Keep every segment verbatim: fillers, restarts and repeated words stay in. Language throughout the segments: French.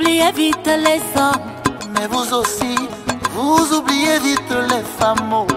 oubliez vite les hommes. Mais vous aussi, vous oubliez vite les femmes. Oh,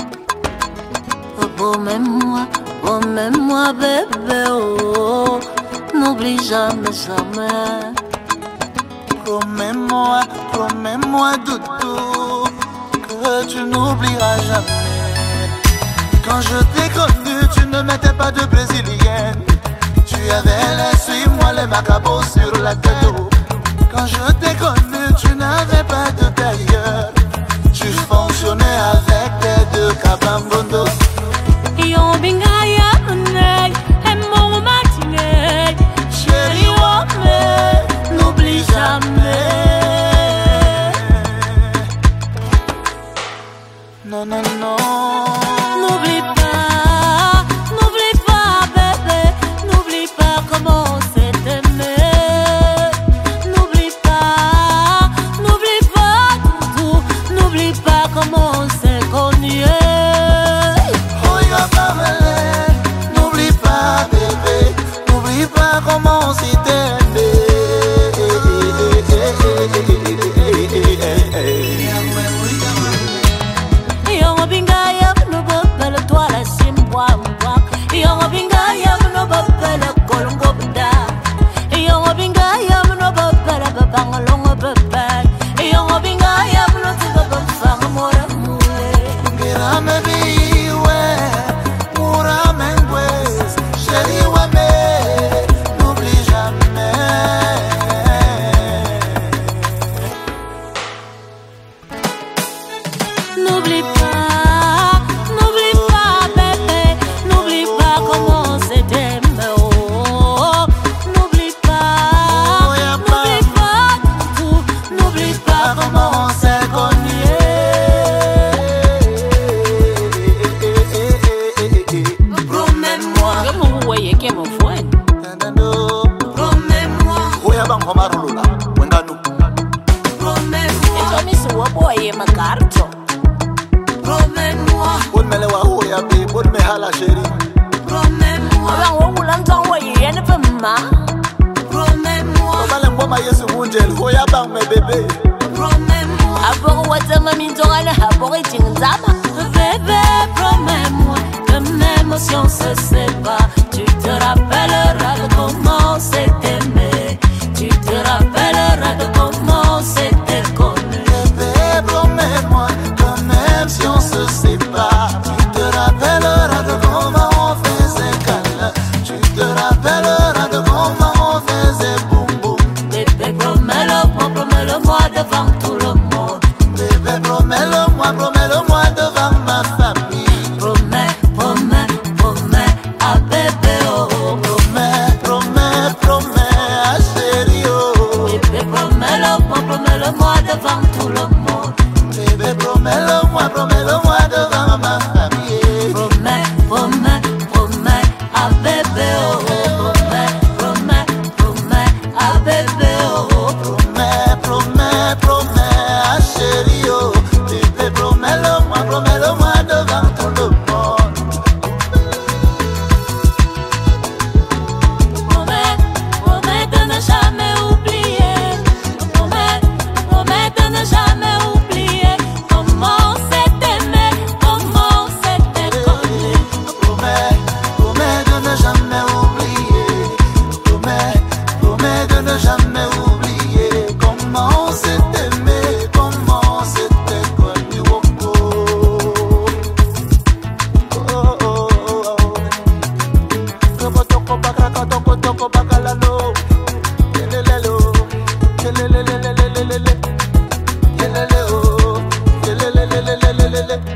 promets-moi, promets-moi bébé, oh, n'oublie jamais, jamais. Promets-moi, promets-moi doudou, que tu n'oublieras jamais. Quand je t'ai connu, tu ne mettais pas de brésilienne. Tu avais les suis-moi, les macabos sur la tête. Quand je t'ai connu, tu n'avais pas de tailleur. Tu fonctionnais avec tes deux cabambondo. Yon bingaya mnei, emo matinei. Chérie, wame, n'oublie jamais. Non, non, non. N'oublie pas, n'oublie pas bébé, n'oublie pas comment on s'est aimé. N'oublie pas, n'oublie pas tout, n'oublie pas comment on s'est connu. N'oublie pas bébé, n'oublie pas comment on s'est aimé. Yon bingaya no bopel toi la simwa mwa. Yon bingaya no bopel kolongo bda. Yon bingaya no bopel babangalongo bopel. Yon bingaya no tigo bofang mora mule. Ngira me biwe, mura mengwes, chérie wame, n'oublie jamais. N'oublie pas, n'oublie pas bébé, n'oublie pas comment on s'est aimé. Oh, n'oublie pas, n'oublie pas tout, n'oublie pas comment on s'est connu. Promets-moi, comme vous voyez que mon frère. Promets-moi, Oyabangomarulula, wenganu. promets-moi. Et comme il se voit, il ma carte. Promets-moi, Bon mele wa oya be, bon me hala chérie. promets-moi. Avant on l'entend, voyez, il ne peut pas. Promets-moi, Obale ngoma yesu unjel, oyabang me bébé. promets-moi. Aboro watama mintorala, aboro itingzama. Bébé, promets-moi que même si on se sépare, tu te rappelleras de comment on s'est aimé. Tu te rappelleras de comment on s'était connu. Bébé, promets-moi, que même si on se sépare, tu te rappelleras de comment on faisait câlin. Tu te rappelleras de comment on faisait boum boum. Bébé, promets-le-moi, promets-le-moi devant tout le monde. Bébé, promets-le-moi, promets-le-moi devant ma famille. Promets, promets, promets à bébé, oh, oh. Promets, promets, promets à chérie, oh. Bébé, promets-le-moi, promets-le-moi devant tout le monde. Bébé, promets-le-moi, promets-le-moi devant ma famille. Promets, promets, promets à bébé, oh, oh. Promets, promets, promets à bébé, oh, oh. Promets, promets, promets à chérie, oh. Bébé, promets-le-moi, promets-le-moi devant tout le monde. Promets, promets de ne jamais oublier. Promets, promets de ne jamais oublier comment on s'est aimé, comment on s'était connu. Promets, promets de ne jamais oublier. Promets, promets de ne jamais oublier comment on s'est aimé, comment on s'était connu. Oh, oh. Oh, oh, oh, oh. Toko, toko, bakaka, toko, toko, bakalalo. Yelelelo, yelelelelelelele. Yelele, oh, yelelelelelelele.